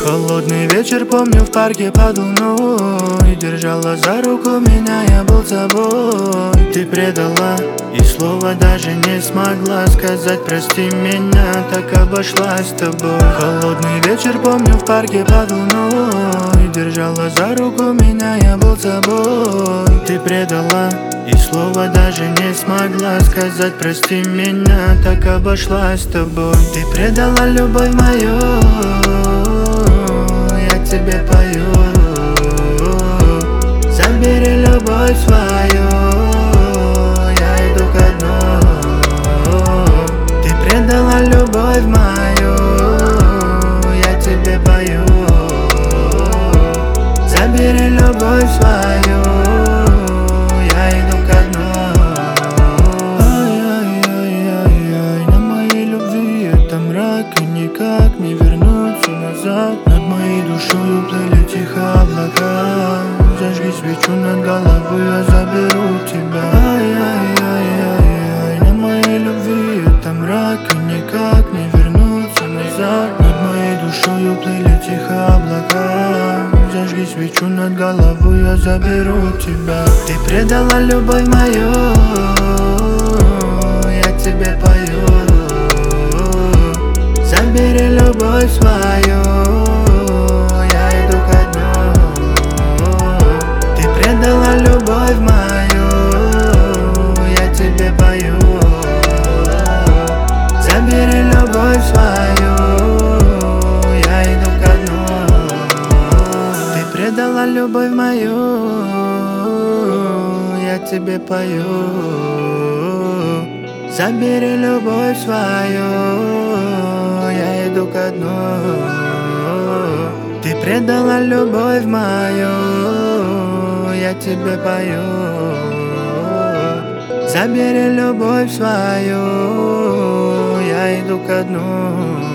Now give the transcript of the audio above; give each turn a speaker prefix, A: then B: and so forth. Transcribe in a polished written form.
A: Холодный вечер, помню, в парке под луной держала за руку меня, я был собой. Ты предала и слова даже не смогла сказать прости меня, так обошлась с тобой. Холодный вечер, помню, в парке под луной держала за руку меня, я был собой. Ты предала и слова даже не смогла сказать прости меня, так обошлась с тобой. Ты предала любовь мою, я тебе пою. Забери любовь свою, я иду ко дну. Ты предала любовь мою, я тебе пою. Забери любовь свою, я иду ко дну. Ай-яй-яй-яй, на моей любви это мрак, и никак не вернуться назад. Над моей душою плыли тихо облака. Зажги свечу над головой, я заберу тебя. Ай-яй-яй-яй, на моей любви это мрак, и никак не вернуться назад. Над моей душою плыли тихо облака. Зажги свечу над головой, я заберу тебя. Ты предала любовь мою, я тебе пою. Забери любовь свою, я иду ко дну. Ты предала любовь мою, я тебе пою. Забери любовь свою, я иду ко дну. Ты предала любовь мою, я тебе пою. Забери любовь свою, я иду ко дну. Ты предала любовь мою, я тебе пою. Забери любовь свою, я иду ко дну.